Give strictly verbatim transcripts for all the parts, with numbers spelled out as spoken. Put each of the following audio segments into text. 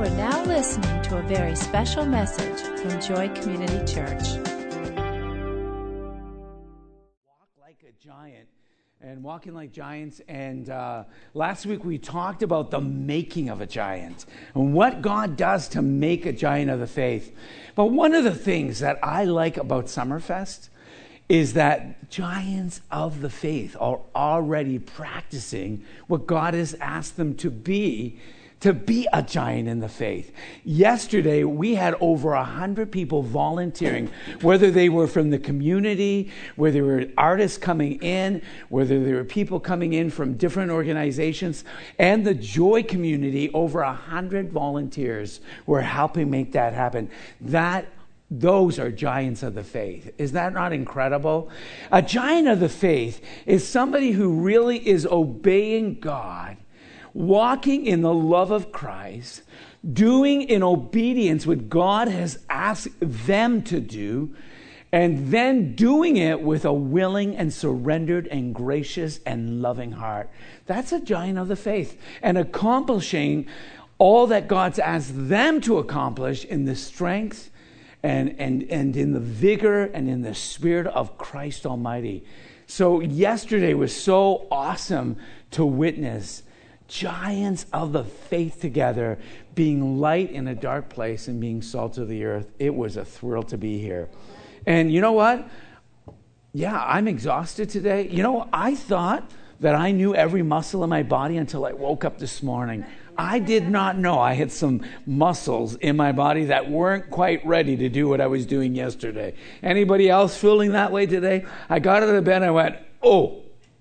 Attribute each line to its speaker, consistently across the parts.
Speaker 1: are now listening to a very special message from Joy Community Church.
Speaker 2: Walk like a giant and walking like giants. And uh, last week we talked about the making of a giant and what God does to make a giant of the faith. But one of the things that I like about Summerfest is that giants of the faith are already practicing what God has asked them to be, to be a giant in the faith. Yesterday, we had over one hundred people volunteering, whether they were from the community, whether there were artists coming in, whether there were people coming in from different organizations, and the Joy community, over one hundred volunteers were helping make that happen. That Those are giants of the faith. Is that not incredible? A giant of the faith is somebody who really is obeying God, walking in the love of Christ, doing in obedience what God has asked them to do, and then doing it with a willing and surrendered and gracious and loving heart. That's a giant of the faith. And accomplishing all that God's asked them to accomplish in the strength and, and, and in the vigor and in the spirit of Christ Almighty. So yesterday was so awesome to witness giants of the faith together, being light in a dark place and being salt of the earth. It was a thrill to be here. And you know what? Yeah, I'm exhausted today. You know, I thought that I knew every muscle in my body until I woke up this morning. I did not know I had some muscles in my body that weren't quite ready to do what I was doing yesterday. Anybody else feeling that way today? I got out of bed and I went, oh,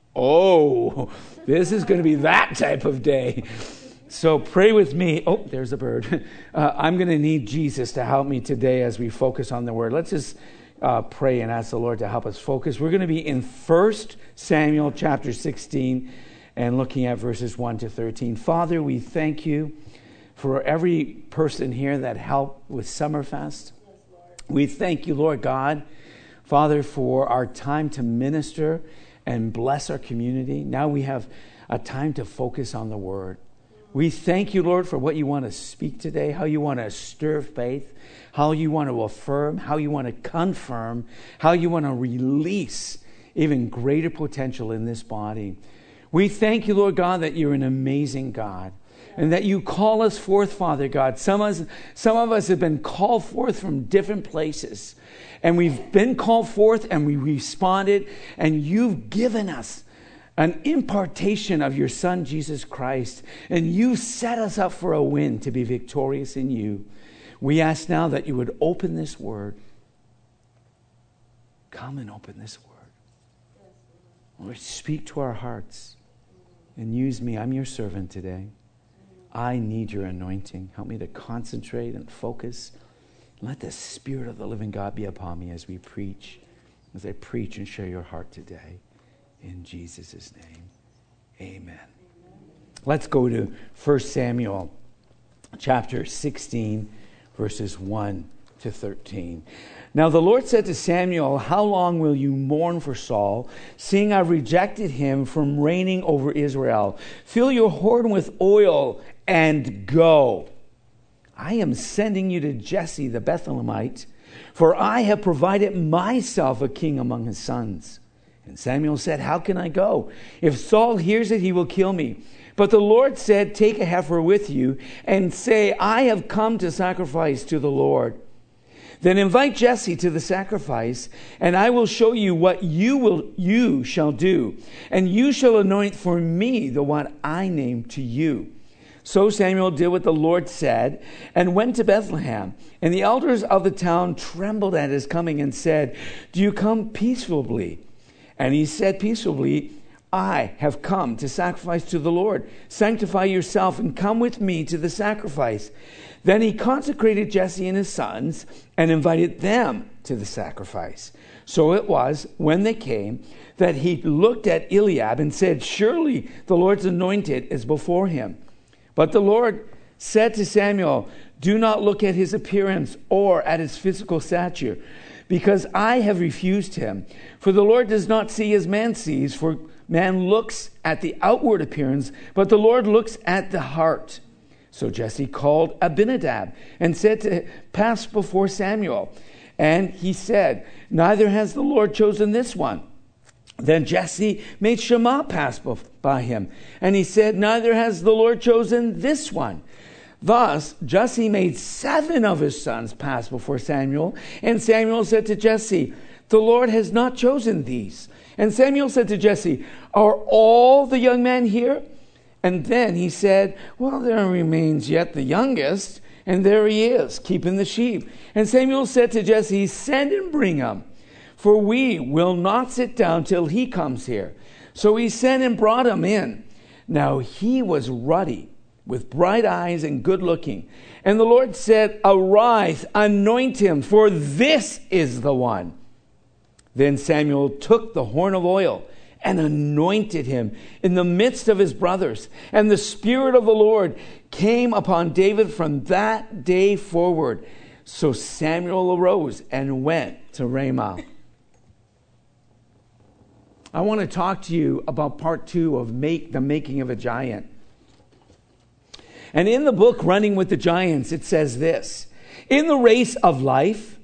Speaker 2: oh, this is going to be that type of day. So pray with me. Oh, there's a bird. Uh, I'm going to need Jesus to help me today as we focus on the Word. Let's just uh, pray and ask the Lord to help us focus. We're going to be in First Samuel chapter sixteen and looking at verses one to thirteen. Father, we thank you for every person here that helped with Summerfest. We thank you, Lord God, Father, for our time to minister and bless our community. Now we have a time to focus on the Word. We thank you, Lord, for what you want to speak today, how you want to stir faith, how you want to affirm, how you want to confirm, how you want to release even greater potential in this body. We thank you, Lord God, that you're an amazing God and that you call us forth, Father God. Some of us, some of us have been called forth from different places. And we've been called forth and we responded, and you've given us an impartation of your Son, Jesus Christ, and you set us up for a win to be victorious in you. We ask now that you would open this word. Come and open this word. Lord, speak to our hearts and use me. I'm your servant today. I need your anointing. Help me to concentrate and focus. Let the Spirit of the living God be upon me as we preach, as I preach and share your heart today. In Jesus' name, amen. Let's go to First Samuel chapter sixteen, verses one to thirteen. Now the Lord said to Samuel, how long will you mourn for Saul, seeing I've rejected him from reigning over Israel? Fill your horn with oil and go. I am sending you to Jesse the Bethlehemite, for I have provided myself a king among his sons. And Samuel said, how can I go? If Saul hears it, he will kill me. But the Lord said, take a heifer with you and say, I have come to sacrifice to the Lord. Then invite Jesse to the sacrifice, and I will show you what you will you shall do. And you shall anoint for me the one I name to you. So Samuel did what the Lord said and went to Bethlehem. And the elders of the town trembled at his coming and said, do you come peaceably? And he said peaceably, I have come to sacrifice to the Lord. Sanctify yourself and come with me to the sacrifice. Then he consecrated Jesse and his sons and invited them to the sacrifice. So it was, when they came, that he looked at Eliab and said, surely the Lord's anointed is before him. But the Lord said to Samuel, do not look at his appearance or at his physical stature, because I have refused him. For the Lord does not see as man sees, for man looks at the outward appearance, but the Lord looks at the heart. So Jesse called Abinadab and said to pass before Samuel. And he said, neither has the Lord chosen this one. Then Jesse made Shammah pass by him. And he said, neither has the Lord chosen this one. Thus, Jesse made seven of his sons pass before Samuel. And Samuel said to Jesse, the Lord has not chosen these. And Samuel said to Jesse, are all the young men here? And then he said, well, there remains yet the youngest, and there he is, keeping the sheep. And Samuel said to Jesse, send and bring him, for we will not sit down till he comes here. So he sent and brought him in. Now he was ruddy, with bright eyes and good looking. And the Lord said, arise, anoint him, for this is the one. Then Samuel took the horn of oil and anointed him in the midst of his brothers. And the Spirit of the Lord came upon David from that day forward. So Samuel arose and went to Ramah. I want to talk to you about part two of make, the making of a giant. And in the book, Running with the Giants, it says this: in the race of life,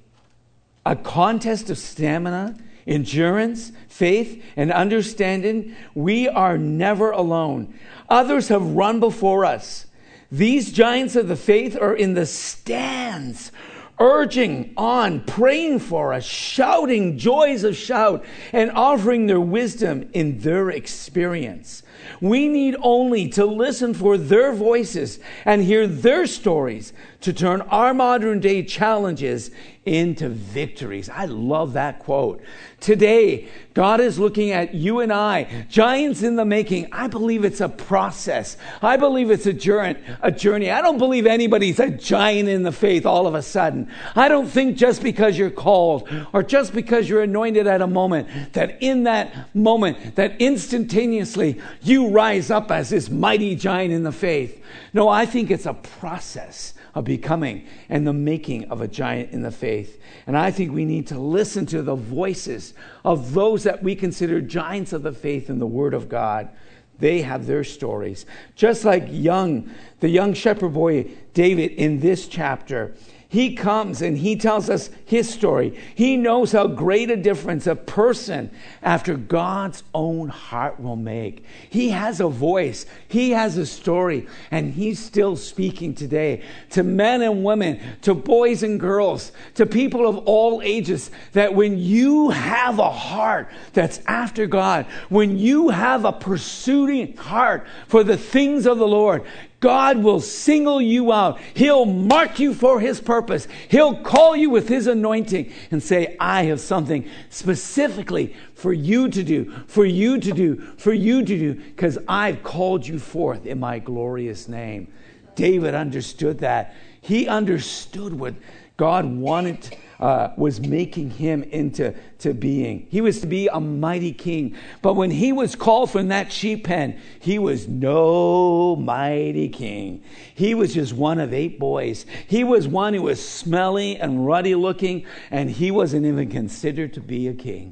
Speaker 2: a contest of stamina, endurance, faith, and understanding, we are never alone. Others have run before us. These giants of the faith are in the stands, urging on, praying for us, shouting joys of shout, and offering their wisdom in their experience. We need only to listen for their voices and hear their stories to turn our modern day challenges into victories. I love that quote. Today, God is looking at you and I, giants in the making. I believe it's a process. I believe it's a journey. A journey. I don't believe anybody's a giant in the faith all of a sudden. I don't think just because you're called or just because you're anointed at a moment, that in that moment, that instantaneously you rise up as this mighty giant in the faith. No, I think it's a process of becoming and the making of a giant in the faith. And I think we need to listen to the voices of those that we consider giants of the faith in the Word of God. They have their stories. Just like young, the young shepherd boy David in this chapter, he comes and he tells us his story. He knows how great a difference a person after God's own heart will make. He has a voice. He has a story. And he's still speaking today to men and women, to boys and girls, to people of all ages, that when you have a heart that's after God, when you have a pursuing heart for the things of the Lord, God will single you out. He'll mark you for His purpose. He'll call you with His anointing and say, I have something specifically for you to do, for you to do, for you to do, because I've called you forth in my glorious name. David understood that. He understood what God wanted, uh, was making him into to being. He was to be a mighty king. But when he was called from that sheep pen, he was no mighty king. He was just one of eight boys. He was one who was smelly and ruddy looking, and he wasn't even considered to be a king.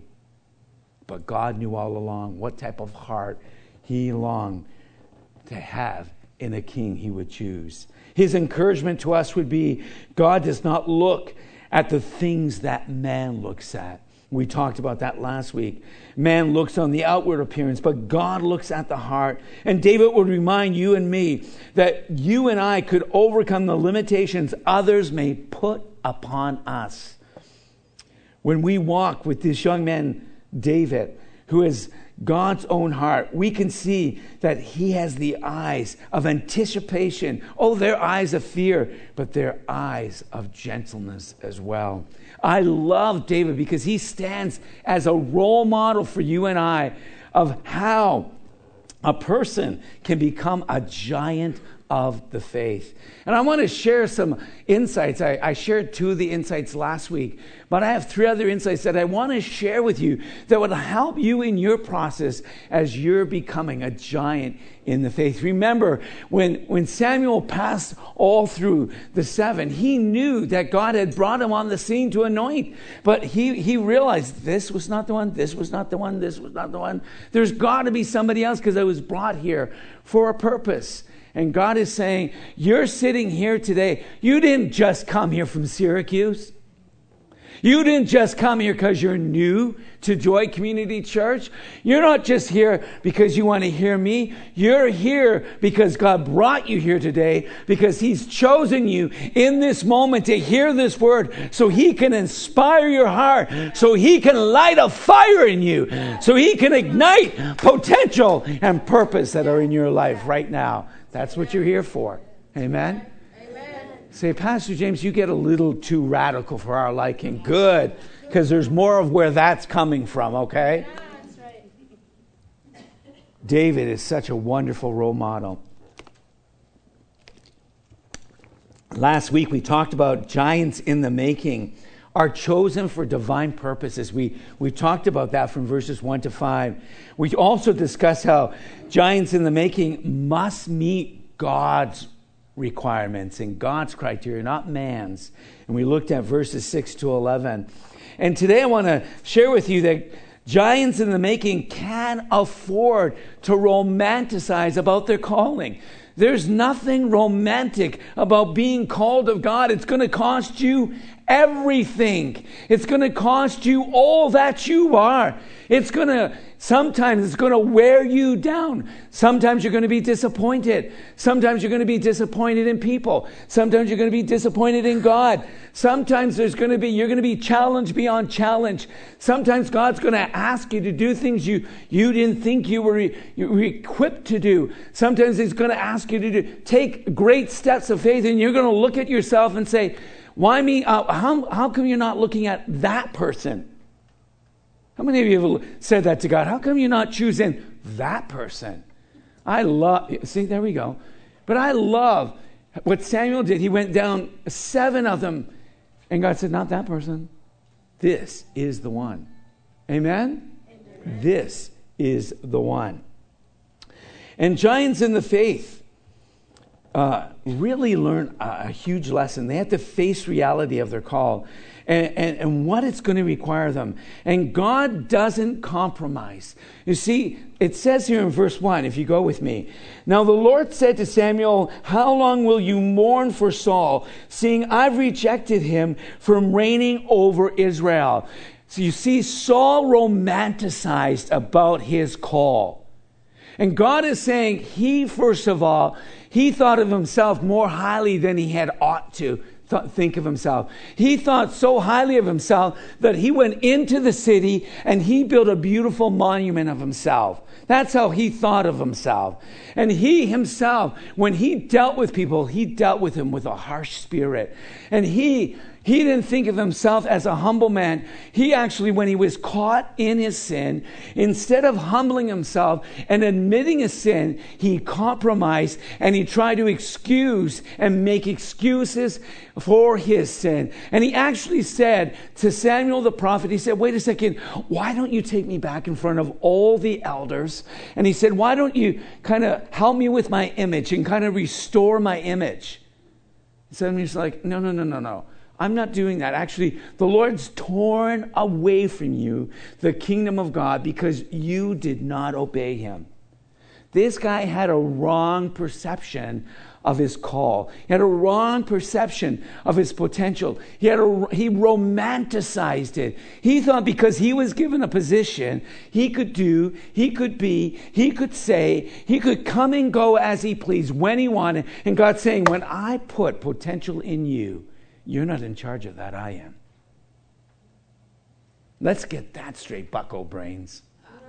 Speaker 2: But God knew all along what type of heart he longed to have in a king he would choose. His encouragement to us would be, God does not look at the things that man looks at. We talked about that last week. Man looks on the outward appearance, but God looks at the heart. And David would remind you and me that you and I could overcome the limitations others may put upon us. When we walk with this young man, David, who is God's own heart, we can see that he has the eyes of anticipation. Oh, they're eyes of fear, but they're eyes of gentleness as well. I love David because he stands as a role model for you and I of how a person can become a giant of the faith. And I want to share some insights. I, I shared two of the insights last week, but I have three other insights that I want to share with you that would help you in your process as you're becoming a giant in the faith. Remember, when, when Samuel passed all through the seven, he knew that God had brought him on the scene to anoint, but he, he realized this was not the one, this was not the one, this was not the one. There's got to be somebody else because I was brought here for a purpose. And God is saying, you're sitting here today. You didn't just come here from Syracuse. You didn't just come here because you're new to Joy Community Church. You're not just here because you want to hear me. You're here because God brought you here today, because He's chosen you in this moment to hear this word so He can inspire your heart, so He can light a fire in you, so He can ignite potential and purpose that are in your life right now. That's what you're here for. Amen? Say, Pastor James, you get a little too radical for our liking. Good, because there's more of where that's coming from, okay?
Speaker 3: Yeah, that's right.
Speaker 2: David is such a wonderful role model. Last week we talked about giants in the making are chosen for divine purposes. We we talked about that from verses one to five. We also discussed how giants in the making must meet God's requirements and God's criteria, not man's. And we looked at verses six to eleven. And today I want to share with you that giants in the making can afford to romanticize about their calling. There's nothing romantic about being called of God. It's going to cost you everything. It's going to cost you all that you are. It's going to, sometimes it's going to wear you down. Sometimes you're going to be disappointed. Sometimes you're going to be disappointed in people. Sometimes you're going to be disappointed in God. Sometimes there's going to be, you're going to be challenged beyond challenge. Sometimes God's going to ask you to do things you, you didn't think you were, you were equipped to do. Sometimes He's going to ask you to do, take great steps of faith, and you're going to look at yourself and say, why me? Uh, how, how come you're not looking at that person? How many of you have said that to God? How come you're not choosing that person? I love, see, there we go. But I love what Samuel did. He went down seven of them, and God said, not that person. This is the one. Amen? Amen. This is the one. And giants in the faith uh, really learn a, a huge lesson. They have to face reality of their call and, and, and what it's going to require them. And God doesn't compromise. You see, it says here in verse one, if you go with me, now the Lord said to Samuel, how long will you mourn for Saul, seeing I've rejected him from reigning over Israel? So you see, Saul romanticized about his call. And God is saying he, first of all, he thought of himself more highly than he had ought to th- think of himself. He thought so highly of himself that he went into the city and he built a beautiful monument of himself. That's how he thought of himself. And he himself, when he dealt with people, he dealt with them with a harsh spirit. And he... He didn't think of himself as a humble man. He actually, when he was caught in his sin, instead of humbling himself and admitting his sin, he compromised and he tried to excuse and make excuses for his sin. And he actually said to Samuel the prophet, he said, wait a second, why don't you take me back in front of all the elders? And he said, why don't you kind of help me with my image and kind of restore my image? Samuel's like, no, no, no, no, no. I'm not doing that. Actually, the Lord's torn away from you the kingdom of God because you did not obey Him. This guy had a wrong perception of his call. He had a wrong perception of his potential. He had a, he romanticized it. He thought because he was given a position, he could do, he could be, he could say, he could come and go as he pleased when he wanted. And God's saying, when I put potential in you, you're not in charge of that, I am. Let's get that straight, bucko brains.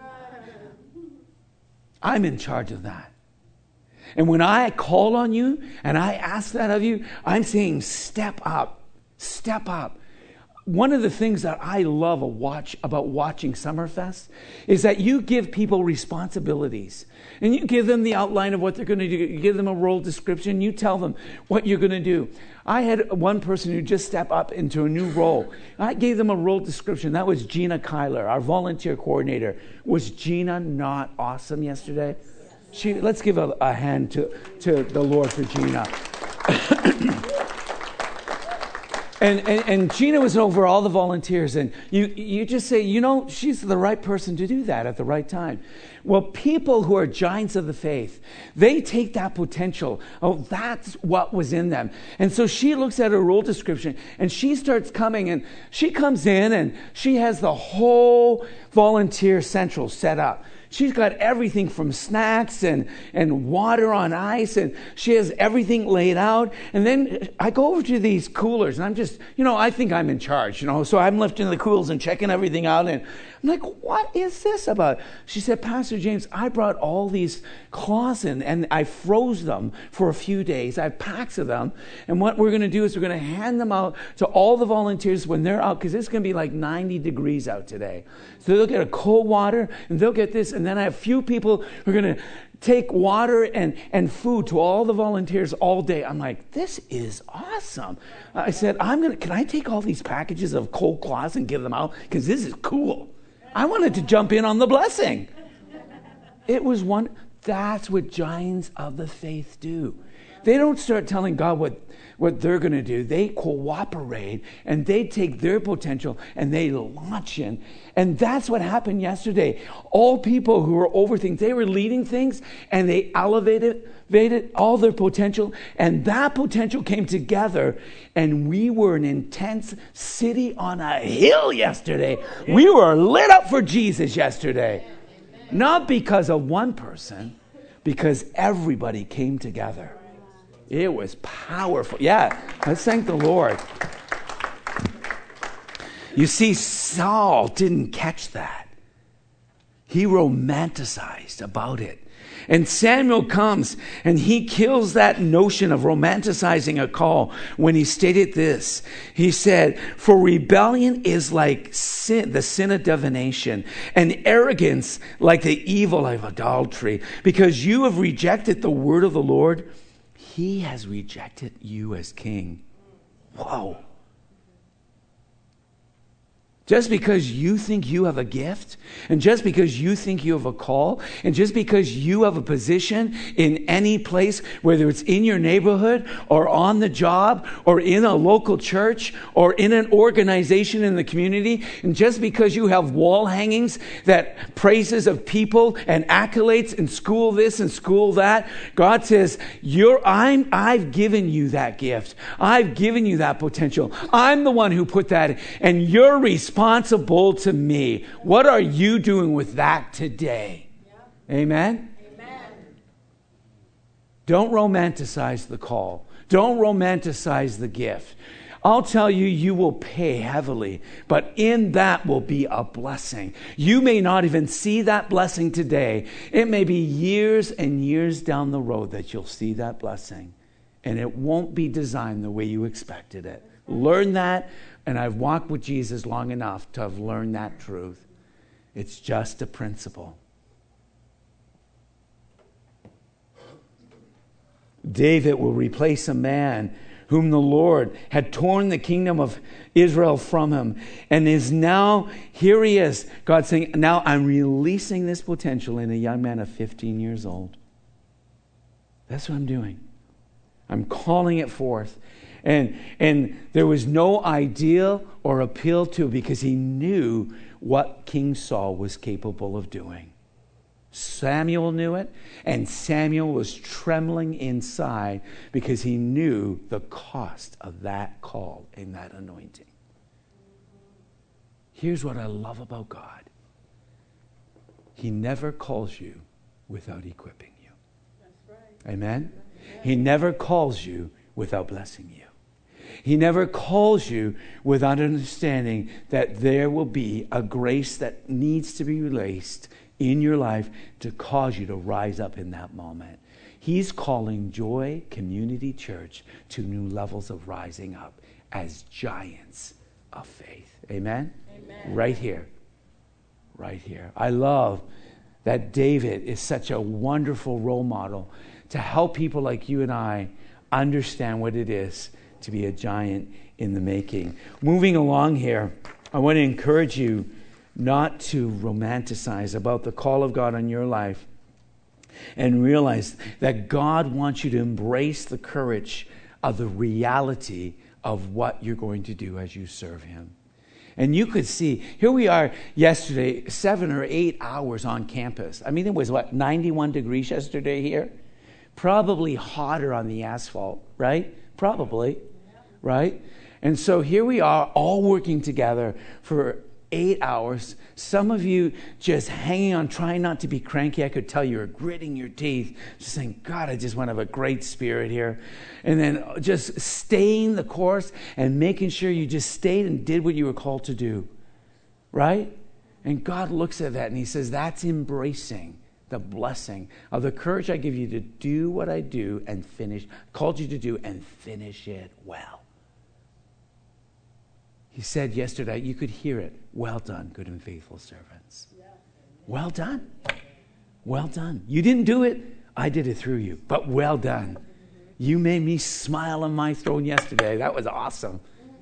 Speaker 2: I'm in charge of that. And when I call on you and I ask that of you, I'm saying step up, step up. One of the things that I love a watch about watching Summerfest is that you give people responsibilities. And you give them the outline of what they're going to do. You give them a role description. You tell them what you're going to do. I had one person who just stepped up into a new role. I gave them a role description. That was Gina Kyler, our volunteer coordinator. Was Gina not awesome yesterday? She, let's give a, a hand to, to the Lord for Gina. And, and and Gina was over all the volunteers, and you you just say, you know, she's the right person to do that at the right time. Well, people who are giants of the faith, they take that potential. Oh, that's what was in them. And so she looks at her role description, and she starts coming, and she comes in, and she has the whole volunteer central set up. She's got everything from snacks and, and water on ice, and she has everything laid out. And then I go over to these coolers, and I'm just, you know, I think I'm in charge, you know. So I'm lifting the coolers and checking everything out, and I'm like, what is this about? She said, Pastor James, I brought all these cloths in, and I froze them for a few days. I have packs of them, and what we're going to do is we're going to hand them out to all the volunteers when they're out, because it's going to be like ninety degrees out today. So they'll get a cold water, and they'll get this, and then I have a few people who are going to take water and, and food to all the volunteers all day. I'm like, this is awesome. I said, I'm going to, can I take all these packages of cold cloths and give them out? Because this is cool. I wanted to jump in on the blessing. It was one, that's what giants of the faith do. They don't start telling God what, what they're going to do. They cooperate, and they take their potential and they launch in. And that's what happened yesterday. All people who were over things, they were leading things, and they elevated, elevated all their potential, and that potential came together, and we were an intense city on a hill yesterday. We were lit up for Jesus yesterday. Not because of one person, because everybody came together. It was powerful. Yeah, let's thank the Lord. You see, Saul didn't catch that. He romanticized about it. And Samuel comes and he kills that notion of romanticizing a call when he stated this. He said, for rebellion is like sin, the sin of divination, and arrogance like the evil of adultery. Because you have rejected the word of the Lord, he has rejected you as king. Whoa. Just because you think you have a gift, and just because you think you have a call, and just because you have a position in any place, whether it's in your neighborhood or on the job or in a local church or in an organization in the community, and just because you have wall hangings that praises of people and accolades and school this and school that, God says, You're, I'm, I've given you that gift. I've given you that potential. I'm the one who put that, and you're responsible responsible to me. What are you doing with that today? Yeah. Amen? Amen. Don't romanticize the call. Don't romanticize the gift. I'll tell you, you will pay heavily, but in that will be a blessing. You may not even see that blessing today. It may be years and years down the road that you'll see that blessing, and it won't be designed the way you expected it. Learn that. And I've walked with Jesus long enough to have learned that truth. It's just a principle. David will replace a man whom the Lord had torn the kingdom of Israel from him. And is now, here he is. God saying, now I'm releasing this potential in a young man of fifteen years old. That's what I'm doing. I'm calling it forth. And and there was no ideal or appeal to it because he knew what King Saul was capable of doing. Samuel knew it, and Samuel was trembling inside because he knew the cost of that call and that anointing. Here's what I love about God. He never calls you without equipping you. That's right. Amen? He never calls you without blessing you. He never calls you without understanding that there will be a grace that needs to be released in your life to cause you to rise up in that moment. He's calling Joy Community Church to new levels of rising up as giants of faith. Amen? Amen. Right here. Right here. I love that David is such a wonderful role model to help people like you and I understand what it is to be a giant in the making. Moving along here, I want to encourage you not to romanticize about the call of God on your life and realize that God wants you to embrace the courage of the reality of what you're going to do as you serve him. And you could see, here we are yesterday, seven or eight hours on campus. I mean, it was, what, ninety-one degrees yesterday here? Probably hotter on the asphalt, right? Probably, right? And so here we are all working together for eight hours. Some of you just hanging on, trying not to be cranky. I could tell you were gritting your teeth, just saying, God, I just want to have a great spirit here. And then just staying the course and making sure you just stayed and did what you were called to do. Right? And God looks at that and he says, that's embracing the blessing of the courage I give you to do what I do and finish, called you to do and finish it well. He said yesterday, you could hear it. Well done, good and faithful servants. Well done. Well done. You didn't do it. I did it through you. But well done. You made me smile on my throne yesterday. That was awesome.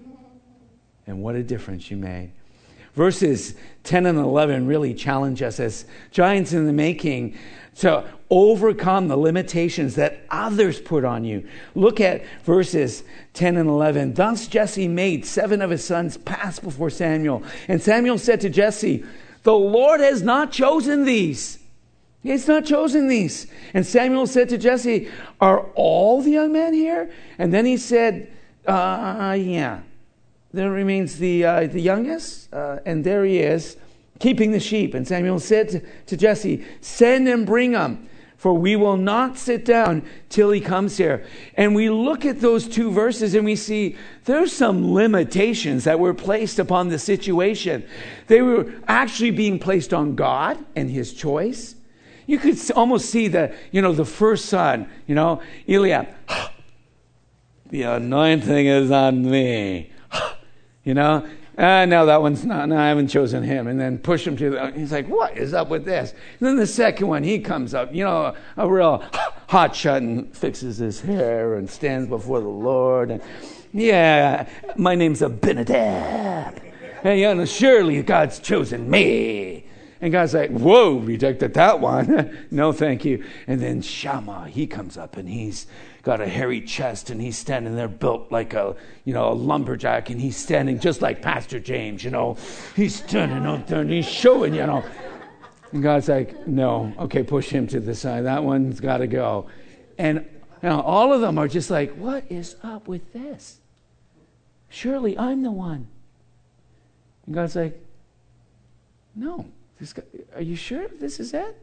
Speaker 2: And what a difference you made. Verses ten and eleven really challenge us as giants in the making to overcome the limitations that others put on you. Look at verses ten and eleven. Thus Jesse made seven of his sons pass before Samuel. And Samuel said to Jesse, the Lord has not chosen these. He's not chosen these. And Samuel said to Jesse, are all the young men here? And then he said, uh, yeah. There remains the uh, the youngest, uh, and there he is, keeping the sheep. And Samuel said to, to Jesse, send and bring him, for we will not sit down till he comes here. And we look at those two verses and we see there's some limitations that were placed upon the situation. They were actually being placed on God and his choice. You could almost see the, you know, the first son, you know, Eliab. The anointing is on me. You know, ah, no, that one's not, no, I haven't chosen him. And then push him to the, he's like, what is up with this? And then the second one, he comes up, you know, a real hot shot and fixes his hair and stands before the Lord. And yeah, my name's Abinadab. Hey, you know, surely God's chosen me. And God's like, whoa, rejected that one. No, thank you. And then Shammah, he comes up and he's got a hairy chest and he's standing there built like a, you know, a lumberjack, and he's standing just like Pastor James, you know. He's standing up there and he's showing, you know. And God's like, no, okay, push him to the side. That one's got to go. And you know, all of them are just like, what is up with this? Surely I'm the one. And God's like, no. This guy, are you sure this is it?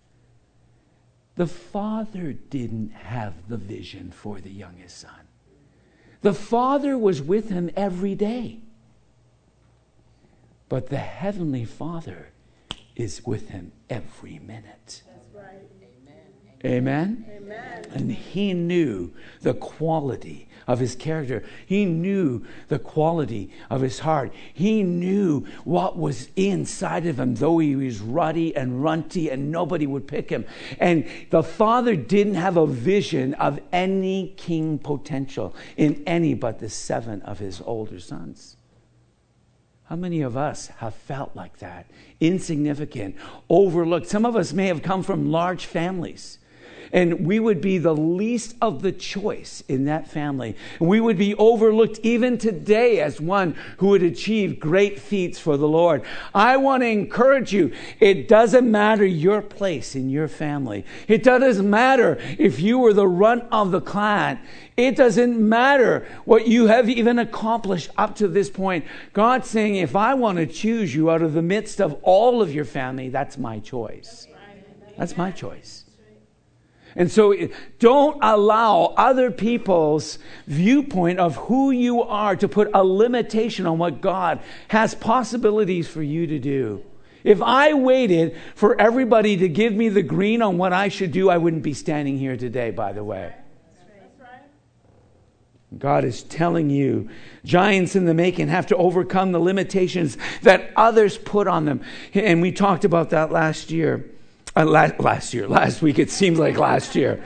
Speaker 2: The father didn't have the vision for the youngest son. The father was with him every day. But the heavenly Father is with him every minute.
Speaker 3: That's right.
Speaker 2: Amen?
Speaker 3: Amen.
Speaker 2: And he knew the quality of his character. He knew the quality of his heart. He knew what was inside of him, though he was ruddy and runty and nobody would pick him. And the father didn't have a vision of any king potential in any but the seven of his older sons. How many of us have felt like that? Insignificant, overlooked. Some of us may have come from large families. And we would be the least of the choice in that family. We would be overlooked even today as one who would achieve great feats for the Lord. I want to encourage you. It doesn't matter your place in your family. It doesn't matter if you were the runt of the clan. It doesn't matter what you have even accomplished up to this point. God's saying, if I want to choose you out of the midst of all of your family, that's my choice. That's my choice. And so don't allow other people's viewpoint of who you are to put a limitation on what God has possibilities for you to do. If I waited for everybody to give me the green on what I should do, I wouldn't be standing here today, by the way. God is telling you, giants in the making have to overcome the limitations that others put on them. And we talked about that last year. Uh, last, last year, last week, it seems like last year.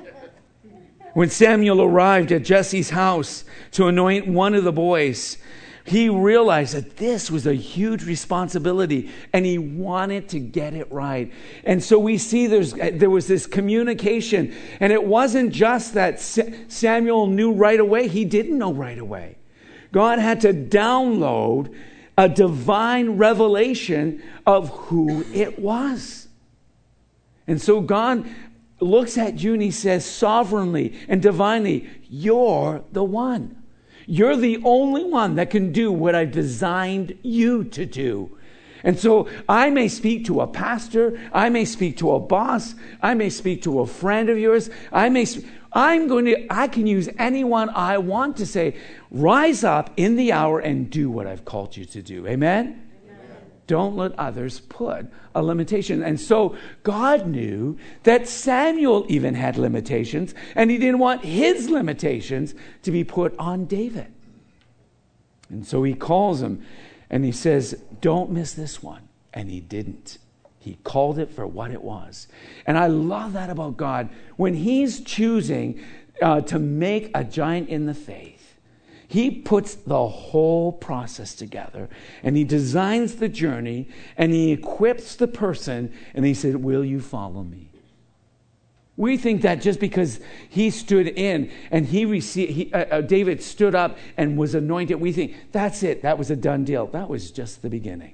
Speaker 2: When Samuel arrived at Jesse's house to anoint one of the boys, He realized that this was a huge responsibility, and he wanted to get it right. And so we see there's there was this communication, and it wasn't just that Samuel knew right away. He didn't know right away. God had to download a divine revelation of who it was. And so God looks at you and he says sovereignly and divinely, you're the one. You're the only one that can do what I've designed you to do. And so I may speak to a pastor, I may speak to a boss, I may speak to a friend of yours, I may sp- I'm going to I can use anyone I want to say, rise up in the hour and do what I've called you to do. Amen? Don't let others put a limitation. And so God knew that Samuel even had limitations, and he didn't want his limitations to be put on David. And so he calls him and he says, don't miss this one. And he didn't. He called it for what it was. And I love that about God. When he's choosing uh, to make a giant in the faith, he puts the whole process together, and he designs the journey, and he equips the person, and he said, will you follow me? We think that just because he stood in and he received, he, uh, uh, David stood up and was anointed, we think that's it. That was a done deal. That was just the beginning.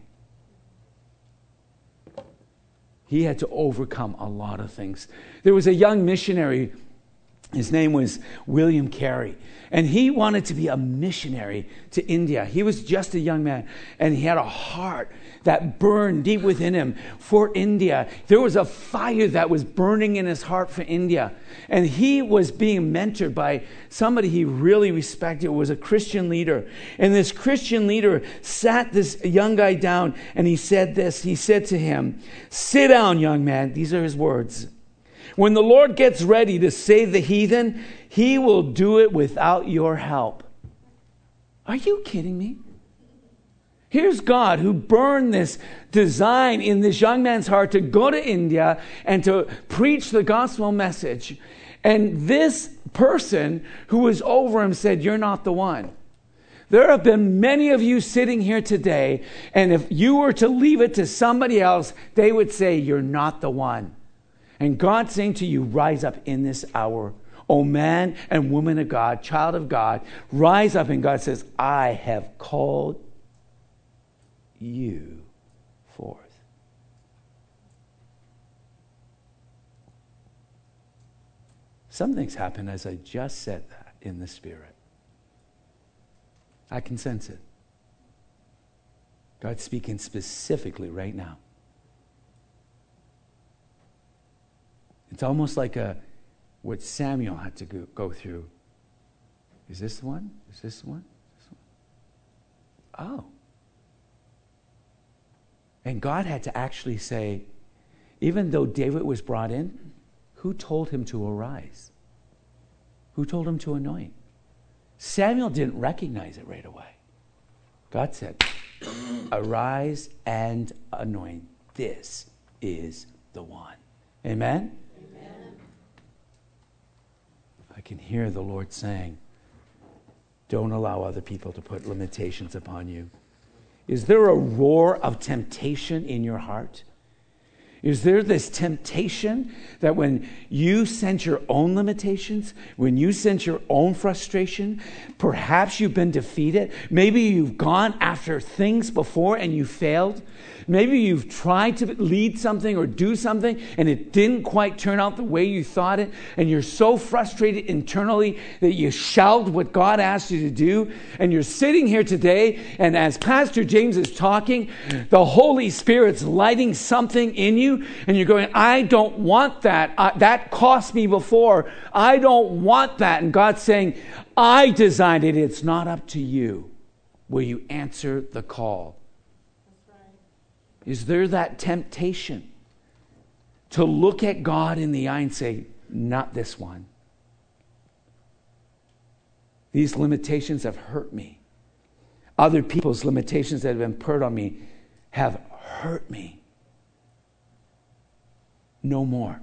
Speaker 2: He had to overcome a lot of things. There was a young missionary. His name was William Carey, and he wanted to be a missionary to India. He was just a young man, and he had a heart that burned deep within him for India. There was a fire that was burning in his heart for India, and he was being mentored by somebody he really respected. It was a Christian leader, and this Christian leader sat this young guy down, and he said this. He said to him, sit down, young man. These are his words. When the Lord gets ready to save the heathen, he will do it without your help. Are you kidding me? Here's God who burned this design in this young man's heart to go to India and to preach the gospel message. And this person who was over him said, you're not the one. There have been many of you sitting here today, and if you were to leave it to somebody else, they would say, you're not the one. And God's saying to you, rise up in this hour. O man and woman of God, child of God, rise up. And God says, I have called you forth. Something's happened as I just said that in the Spirit. I can sense it. God's speaking specifically right now. It's almost like a what Samuel had to go, go through. Is this the one? Is this the one? Is this the one? Oh. And God had to actually say, even though David was brought in, who told him to arise? Who told him to anoint? Samuel didn't recognize it right away. God said, arise and anoint. This is the one. Amen? I can hear the Lord saying, don't allow other people to put limitations upon you. Is there a roar of temptation in your heart? Is there this temptation that when you sense your own limitations, when you sense your own frustration, perhaps you've been defeated? Maybe you've gone after things before and you failed. Maybe you've tried to lead something or do something and it didn't quite turn out the way you thought it, and you're so frustrated internally that you shout what God asked you to do, and you're sitting here today, and as Pastor James is talking, the Holy Spirit's lighting something in you, and you're going, I don't want that. Uh, that cost me before. I don't want that. And God's saying, I designed it. It's not up to you. Will you answer the call? Is there that temptation to look at God in the eye and say, not this one? These limitations have hurt me. Other people's limitations that have been put on me have hurt me. No more.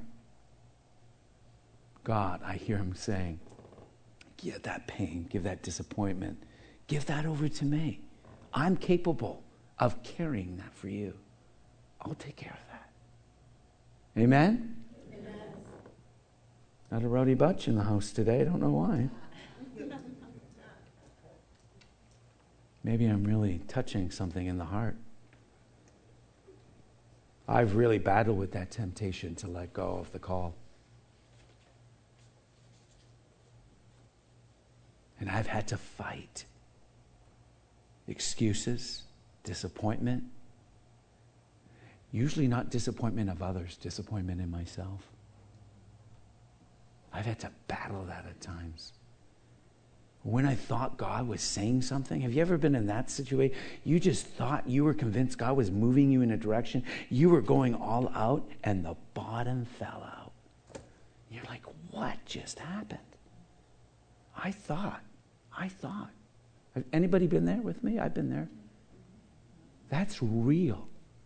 Speaker 2: God, I hear him saying, give that pain, give that disappointment, give that over to me. I'm capable of carrying that for you. I'll take care of that. Amen? Amen. Not a rowdy bunch in the house today. I don't know why. Maybe I'm really touching something in the heart. I've really battled with that temptation to let go of the call. And I've had to fight excuses, disappointment. Usually not disappointment of others, disappointment in myself. I've had to battle that at times. When I thought God was saying something, have you ever been in that situation? You just thought, you were convinced God was moving you in a direction. You were going all out and the bottom fell out. You're like, what just happened? I thought, I thought. Have anybody been there with me? I've been there. That's real.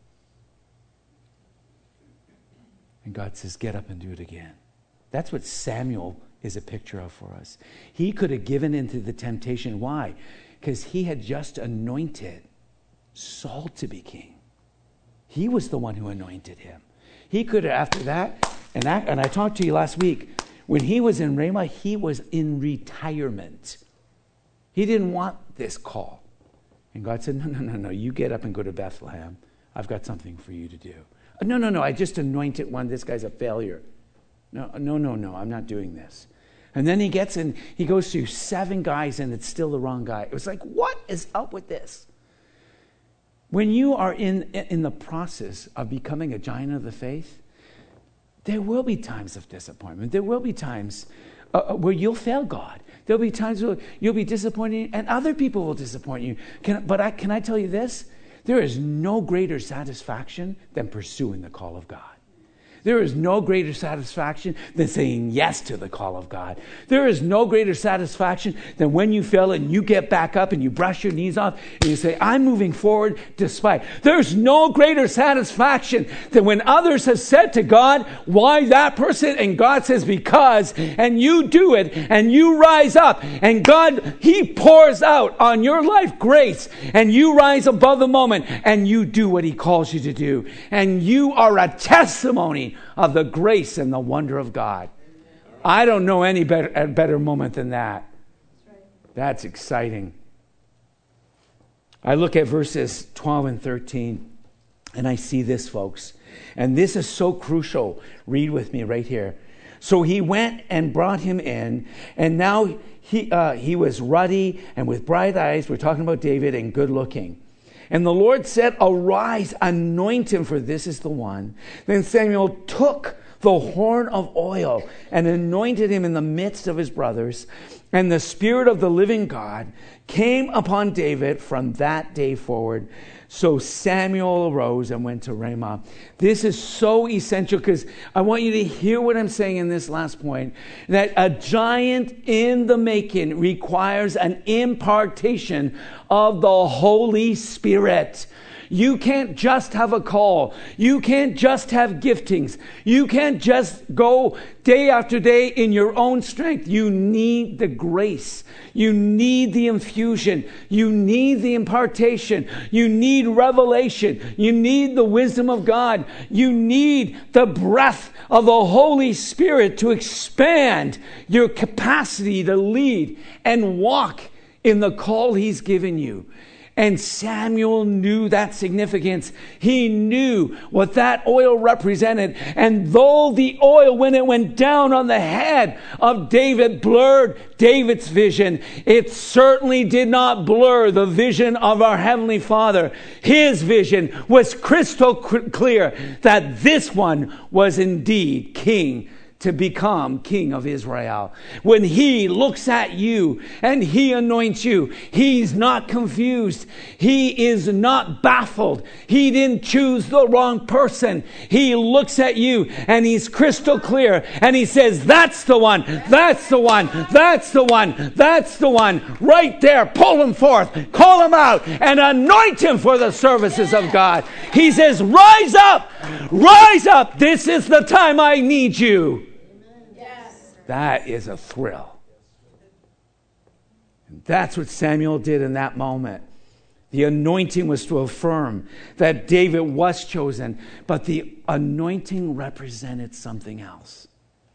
Speaker 2: And God says, get up and do it again. That's what Samuel is a picture of for us. He could have given into the temptation. Why? Because he had just anointed Saul to be king. He was the one who anointed him. He could have, after that, and, that, and I talked to you last week, when he was in Ramah, he was in retirement. He didn't want this call. And God said, no, no, no, no, you get up and go to Bethlehem. I've got something for you to do. No, no, no, I just anointed one. This guy's a failure. No, no, no, no, I'm not doing this. And then he gets in, he goes through seven guys and it's still the wrong guy. It was like, what is up with this? When you are in, in the process of becoming a giant of the faith, there will be times of disappointment. There will be times uh, where you'll fail God. There'll be times where you'll be disappointed and other people will disappoint you. Can, but I, can I tell you this? There is no greater satisfaction than pursuing the call of God. There is no greater satisfaction than saying yes to the call of God. There is no greater satisfaction than when you fail and you get back up and you brush your knees off and you say, I'm moving forward despite. There's no greater satisfaction than when others have said to God, why that person? And God says, because, and you do it and you rise up and God, He pours out on your life grace and you rise above the moment and you do what He calls you to do. And you are a testimony of the grace and the wonder of God. I don't know any better, a better moment than that. That's exciting. I look at verses twelve and thirteen, and I see this, folks. And this is so crucial. Read with me right here. So he went and brought him in, and now he uh, he was ruddy and with bright eyes. We're talking about David, and good looking. And the Lord said, arise, anoint him, for this is the one. Then Samuel took the horn of oil and anointed him in the midst of his brothers. And the Spirit of the living God came upon David from that day forward. So Samuel arose and went to Ramah. This is so essential because I want you to hear what I'm saying in this last point. That a giant in the making requires an impartation of the Holy Spirit. You can't just have a call. You can't just have giftings. You can't just go day after day in your own strength. You need the grace. You need the infusion. You need the impartation. You need revelation. You need the wisdom of God. You need the breath of the Holy Spirit to expand your capacity to lead and walk in the call He's given you. And Samuel knew that significance. He knew what that oil represented. And though the oil, when it went down on the head of David, blurred David's vision, it certainly did not blur the vision of our Heavenly Father. His vision was crystal clear that this one was indeed king, to become king of Israel. When He looks at you and He anoints you, He's not confused. He is not baffled. He didn't choose the wrong person. He looks at you and He's crystal clear and He says, that's the one, that's the one, that's the one, that's the one. Right there, pull him forth, call him out and anoint him for the services of God. He says, rise up, rise up. This is the time I need you. That is a thrill. And that's what Samuel did in that moment. The anointing was to affirm that David was chosen, but the anointing represented something else.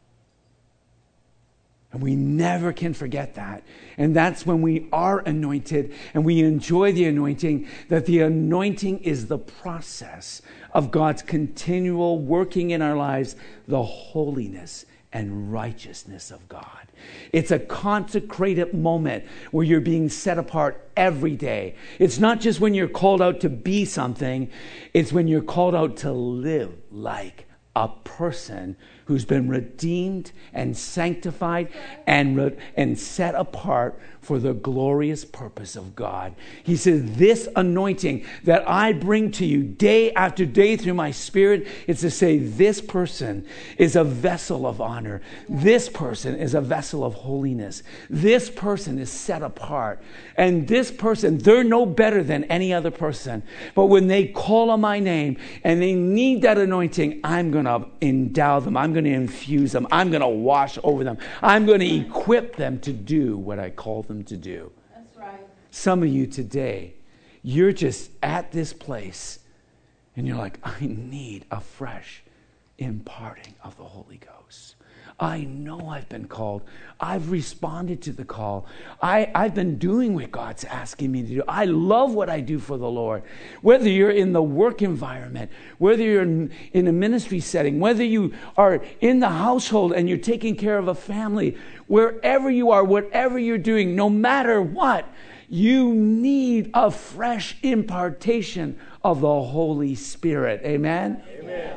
Speaker 2: And we never can forget that. And that's when we are anointed and we enjoy the anointing, that the anointing is the process of God's continual working in our lives, the holiness and righteousness of God. It's a consecrated moment where you're being set apart every day. It's not just when you're called out to be something, it's when you're called out to live like a person who's been redeemed and sanctified and, re- and set apart for the glorious purpose of God. He says, this anointing that I bring to you day after day through my Spirit, it's to say this person is a vessel of honor. This person is a vessel of holiness. This person is set apart. And this person, they're no better than any other person. But when they call on my name and they need that anointing, I'm going to endow them. I'm going to infuse them. I'm going to wash over them. I'm going to equip them to do what I call them to do.
Speaker 3: That's right.
Speaker 2: Some of you today, you're just at this place and you're like, I need a fresh imparting of the Holy Ghost. I know I've been called. I've responded to the call. I, I've been doing what God's asking me to do. I love what I do for the Lord. Whether you're in the work environment, whether you're in, in a ministry setting, whether you are in the household and you're taking care of a family, wherever you are, whatever you're doing, no matter what, you need a fresh impartation of the Holy Spirit. Amen?
Speaker 3: Amen.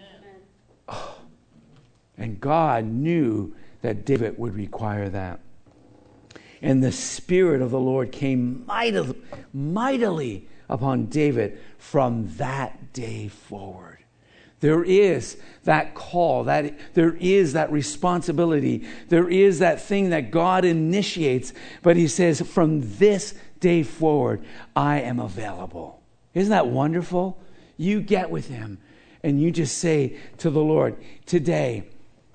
Speaker 2: Oh. And God knew that David would require that. And the Spirit of the Lord came mightily, mightily upon David from that day forward. There is that call, that there is that responsibility. There is that thing that God initiates. But he says, from this day forward, I am available. Isn't that wonderful? You get with him and you just say to the Lord, today,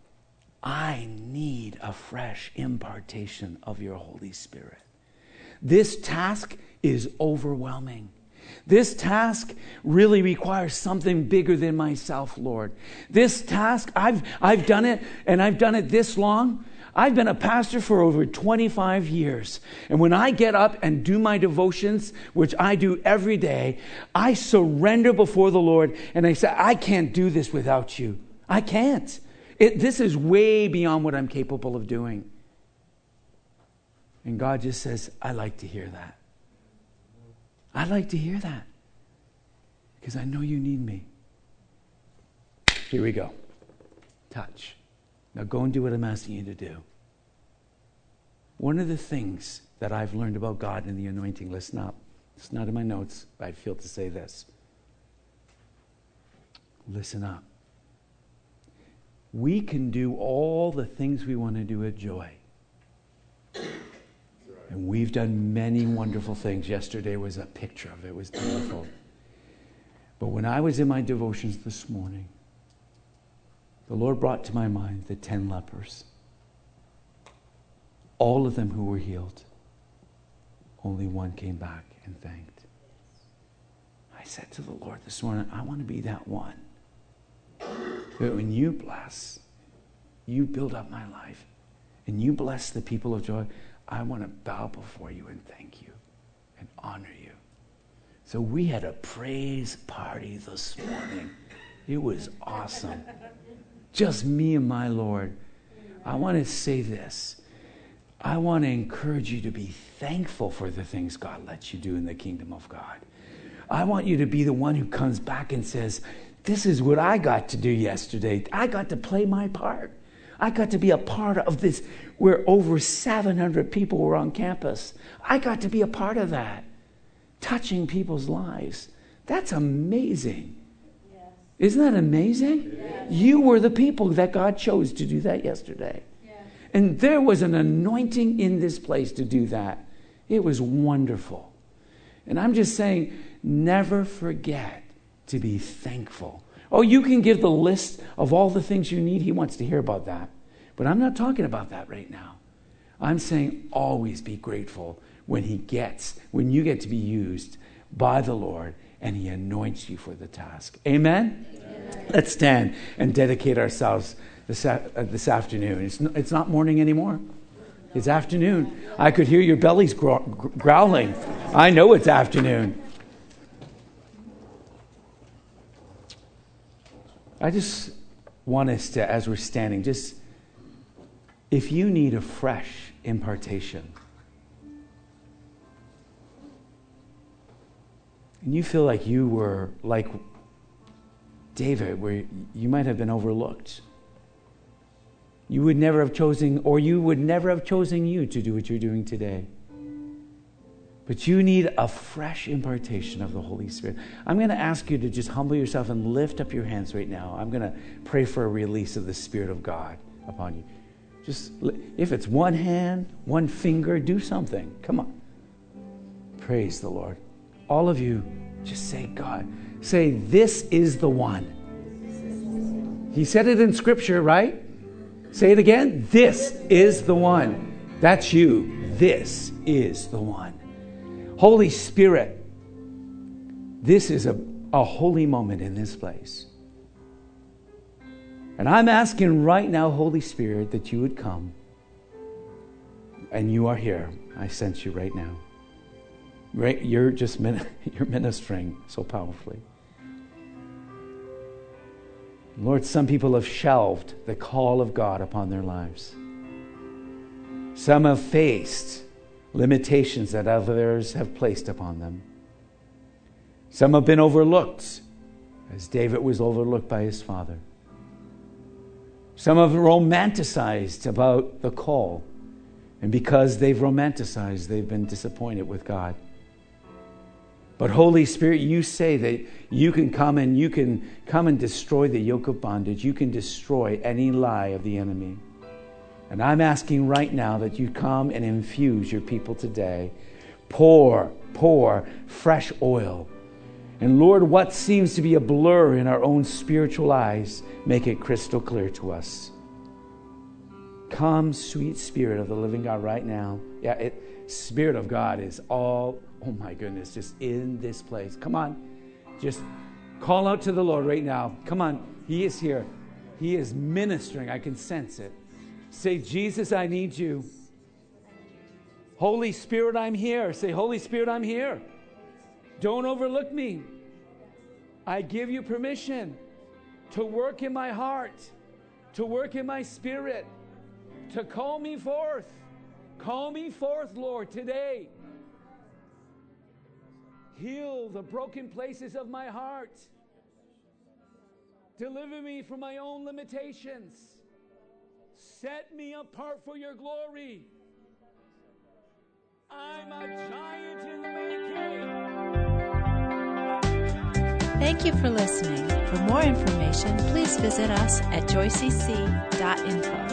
Speaker 2: I need a fresh impartation of your Holy Spirit. This task is overwhelming. This task really requires something bigger than myself, Lord. This task, I've I've done it, and I've done it this long. I've been a pastor for over twenty-five years. And when I get up and do my devotions, which I do every day, I surrender before the Lord, and I say, I can't do this without you. I can't. It, this is way beyond what I'm capable of doing. And God just says, I like to hear that. I like to hear that. Because I know you need me. Here we go. Touch. Now go and do what I'm asking you to do. One of the things that I've learned about God in the anointing, listen up. It's not in my notes, but I feel to say this. Listen up. We can do all the things we want to do with joy. And we've done many wonderful things. Yesterday was a picture of it. It was beautiful. But when I was in my devotions this morning, the Lord brought to my mind the ten lepers. All of them who were healed. Only one came back and thanked. I said to the Lord this morning, I want to be that one. But when you bless, you build up my life, and you bless the people of joy, I want to bow before you and thank you and honor you. So we had a praise party this morning. It was awesome. Just me and my Lord. I want to say this. I want to encourage you to be thankful for the things God lets you do in the kingdom of God. I want you to be the one who comes back and says, this is what I got to do yesterday. I got to play my part. I got to be a part of this where over seven hundred people were on campus. I got to be a part of that. Touching people's lives. That's amazing.
Speaker 3: Yes.
Speaker 2: Isn't that amazing?
Speaker 3: Yes.
Speaker 2: You were the people that God chose to do that yesterday.
Speaker 3: Yes.
Speaker 2: And there was an anointing in this place to do that. It was wonderful. And I'm just saying, never forget to be thankful. Oh, you can give the list of all the things you need. He wants to hear about that. But I'm not talking about that right now. I'm saying always be grateful when he gets, when you get to be used. by the Lord, and he anoints you for the task. Amen? Amen. Let's stand and dedicate ourselves this, uh, this afternoon. It's, n- it's not morning anymore. It's afternoon. I could hear your bellies grow- growling. I know it's afternoon. I just want us to, as we're standing, just, if you need a fresh impartation, and you feel like you were like David, where you might have been overlooked, you would never have chosen, or you would never have chosen you to do what you're doing today. But you need a fresh impartation of the Holy Spirit. I'm going to ask you to just humble yourself and lift up your hands right now. I'm going to pray for a release of the Spirit of God upon you. Just, if it's one hand, one finger, do something. Come on. Praise the Lord. All of you, just say, God, say, this is the one. He said it in Scripture, right? Say it again. This is the one. That's you. This is the one. Holy Spirit, this is a, a holy moment in this place. And I'm asking right now, Holy Spirit, that you would come. And you are here. I sense you right now. Right, you're just you're ministering so powerfully. Lord, some people have shelved the call of God upon their lives. Some have faced limitations that others have placed upon them. Some have been overlooked, as David was overlooked by his father. Some have romanticized about the call, and because they've romanticized, they've been disappointed with God. But Holy Spirit, you say that you can come and you can come and destroy the yoke of bondage. You can destroy any lie of the enemy. And I'm asking right now that you come and infuse your people today. Pour, pour fresh oil. And Lord, what seems to be a blur in our own spiritual eyes, make it crystal clear to us. Come, sweet Spirit of the living God, right now. Yeah, it, Spirit of God is all, oh my goodness, just in this place. Come on, just call out to the Lord right now. Come on, He is here. He is ministering. I can sense it. Say, Jesus, I need you. Holy Spirit, I'm here. Say, Holy Spirit, I'm here. Don't overlook me. I give you permission to work in my heart, to work in my spirit, to call me forth. Call me forth, Lord, today. Heal the broken places of my heart. Deliver me from my own limitations. Set me apart for your glory. I'm a giant in the making.
Speaker 1: Thank you for listening. For more information, please visit us at joyce c dot info.